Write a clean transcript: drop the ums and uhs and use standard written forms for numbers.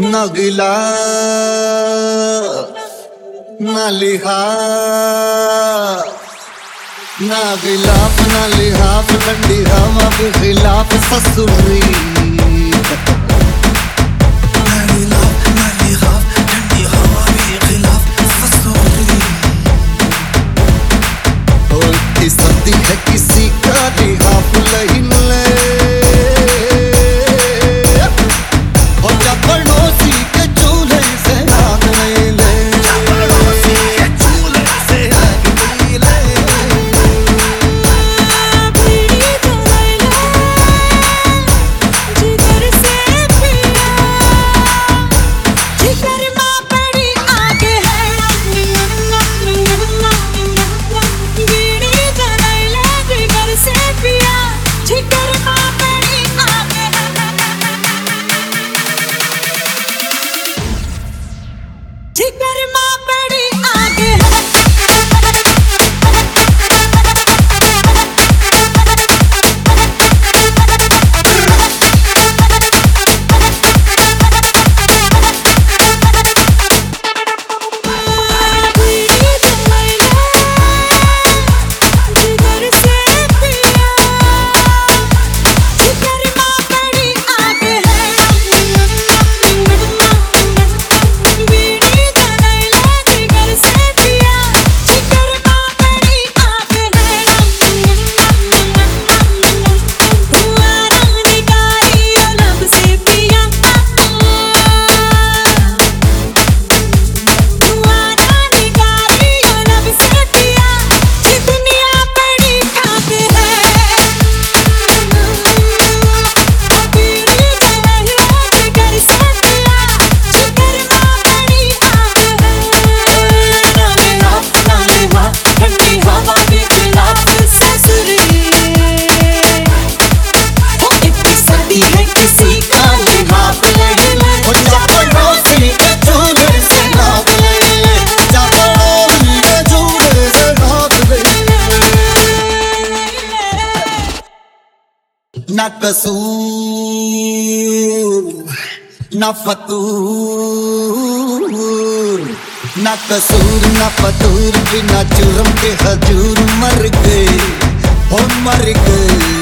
न गिला न लिहाफ, ना गिलाफ ना लिहाफ, ठंडी हवा के खिलाफ ससुरी। सर्दी है किसी का लिहाफ नहीं ले, और जब पड़ोसी के चूल्हे से आग नहीं ले, पड़ोसी के चूल्हे से आग नहीं ले। जिगर से पिया जिगर माँ बड़ी आगे है, बीड़ी जलाइले जिगर से पिया जिगर माँ बड़ी आगे है, जिगर माँ बड़ी आगे है। ना कसूर ना फतूर, ना कसूर ना फतूर, बिना जुर्म के हजूर मर गए, हो मर गए।